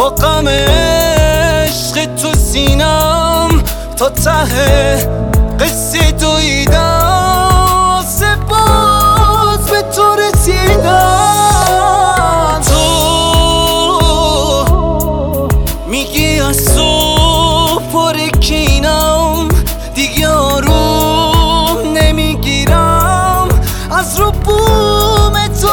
با غم عشق تو سینم تا ته قصه دویدم سپاس به تو رسیدم تو میگی از صبح پر کینم دیگه آروم نمیگیرم از رو بوم تو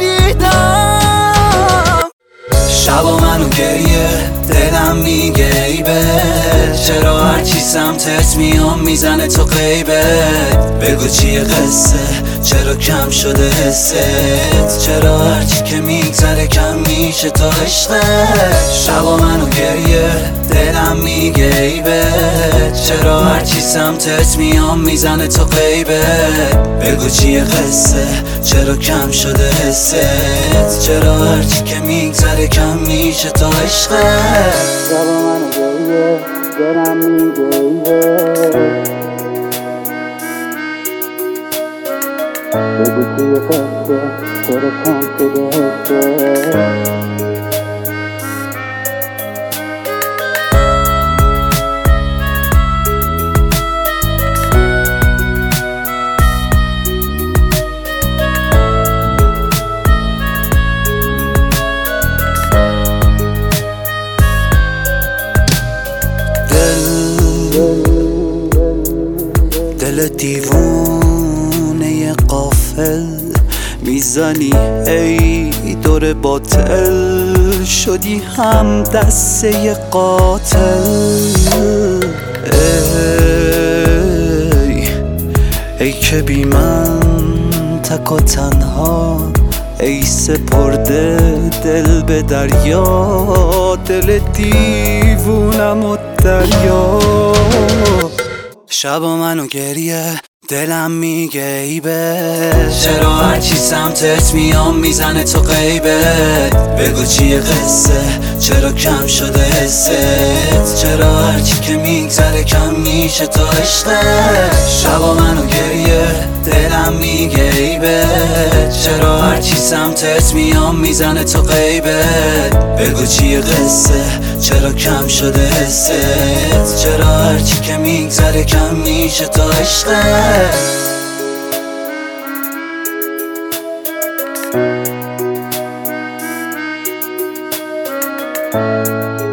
پریدم شبا منو گریه دلم میگه ای چرا هرچی سمتت میام میزنه تو غیبت بگو چیه قصه چرا کم شده حست چرا هرچی که میگذره کم میشه تا عشقت شبا منو گریه دلم میگه ای چرا هرچی سمتت میام میزنه تو غیبت بگو چیه قصه چرا کم شده حست چرا هرچی که میگذره کم میشه تا عشقت شبا منو گریه دلم میگه ای بگو چیه قصه چرا کم شده حست دل دیوونه غافل میزنی ای دور باطل شدی هم دسته قاتل ای که بی من تک و تنها ای سپرده دل به دریا دل دیوونم و دریا شبا منو گریه دلم میگه ای چرا هرچی سمتت میام میزنه تو غیبت بگو چیه قصه چرا کم شده حست چرا هرچی که میگذره کم میشه تا عشقت شبا منو گریه دلم میگه ای چرا هرچی سمتت میام میزنه تو غیبت بگو چیه قصه چرا کم شده حست چرا هرچی که میگذره کم میشه تا عشقت